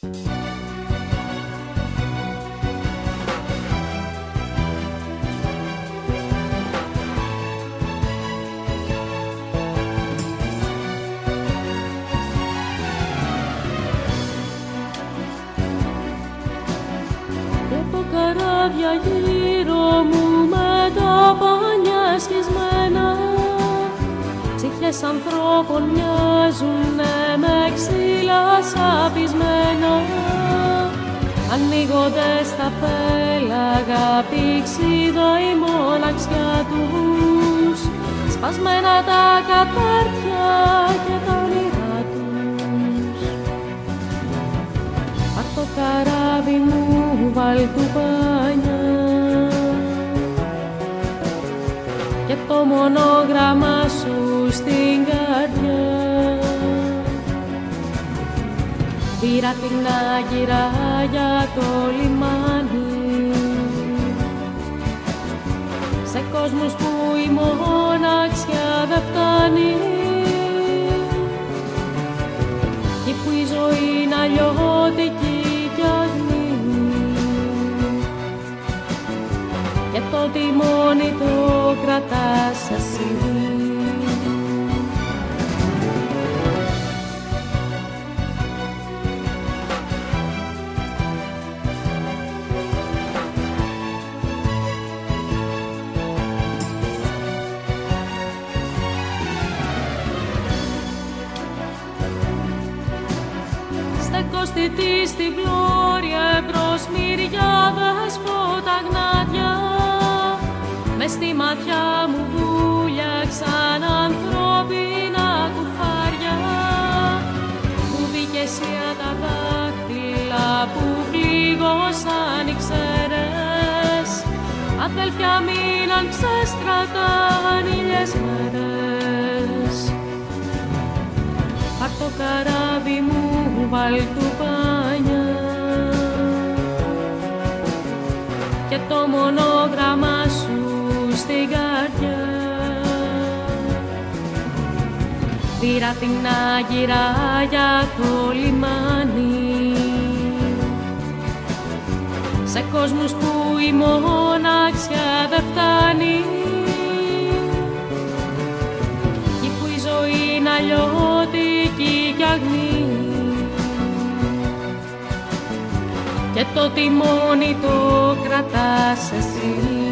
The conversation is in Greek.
Καράβια γύρω μου με τα πανιά σχισμένα, ψυχές ανθρώπων μοιάζουνε με ξύλα σαπισμένα. Ανοίγονται στα πέλαγα πηξίδα η μοναξιά τους, σπασμένα τα κατάρτια και τα όνειρά τους. Πάρ' το καράβι μου, βάλ' του πανιά και το μονόγραμμα σου στην καρδιά. Πήρα την Άγκυρα για το λιμάνι, σε κόσμους που η μοναξιά δεν φτάνει, εκεί που η ζωή είναι αλλιώτικη κι αγνή και το τιμόνι το κρατάς εσύ. Στεκοστητή στην πλώρια εμπρός μυριάδες φωταγνάδια, μες στη ματιά μου βούλιαξαν ανθρώπινα κουφάρια. Μου μπήκες τα δάχτυλα που πλήγωσαν οι ξέρες, αδέλφια μείναν ξέστραταν ήλιες μέρες. Πάρ' το καράβι μου, βάλ' του πανιά και το μονόγραμμα σου στην καρδιά. Πήρα την Άγκυρα για το λιμάνι, σε κόσμους που η μοναξιά δεν φτάνει, εκεί που η ζωή είναι αλλιώτικη κι αγνή και το τιμόνι το κρατάς εσύ.